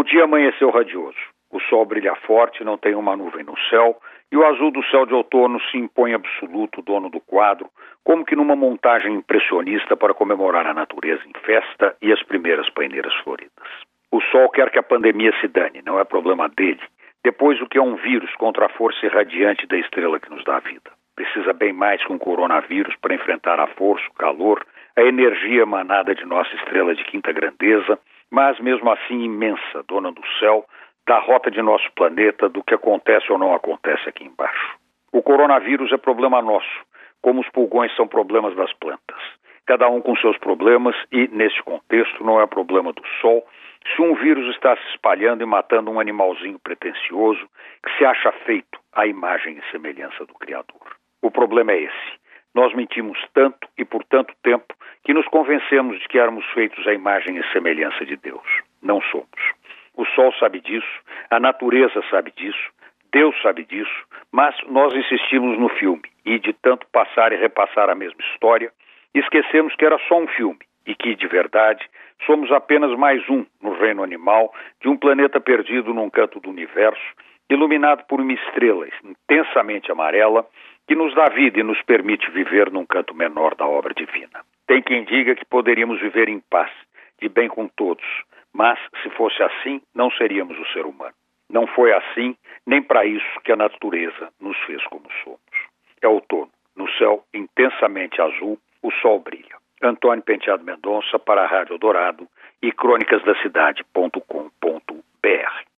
dia amanheceu radioso. O sol brilha forte, não tem uma nuvem no céu, e o azul do céu de outono se impõe absoluto, dono do quadro, como que numa montagem impressionista para comemorar a natureza em festa e as primeiras paineiras floridas. O sol quer que a pandemia se dane, não é problema dele. Depois, o que é um vírus contra a força irradiante da estrela que nos dá a vida? Precisa bem mais que um coronavírus para enfrentar a força, o calor, a energia emanada de nossa estrela de quinta grandeza, mas mesmo assim imensa, dona do céu, da rota de nosso planeta, do que acontece ou não acontece aqui embaixo. O coronavírus é problema nosso, como os pulgões são problemas das plantas. Cada um com seus problemas e, nesse contexto, não é problema do sol se um vírus está se espalhando e matando um animalzinho pretensioso que se acha feito à imagem e semelhança do Criador. O problema é esse. Nós mentimos tanto e por tanto tempo que nos convencemos de que éramos feitos à imagem e semelhança de Deus. Não somos. O sol sabe disso, a natureza sabe disso, Deus sabe disso, mas nós insistimos no filme e, de tanto passar e repassar a mesma história, esquecemos que era só um filme e que, de verdade, somos apenas mais um no reino animal de um planeta perdido num canto do universo, iluminado por uma estrela intensamente amarela que nos dá vida e nos permite viver num canto menor da obra divina. Tem quem diga que poderíamos viver em paz, de bem com todos, mas, se fosse assim, não seríamos o ser humano. Não foi assim, nem para isso que a natureza nos fez como somos. É outono. No céu intensamente azul, o sol brilha. Antônio Penteado Mendonça para a Rádio Dourado e crônicasdacidade.com.br.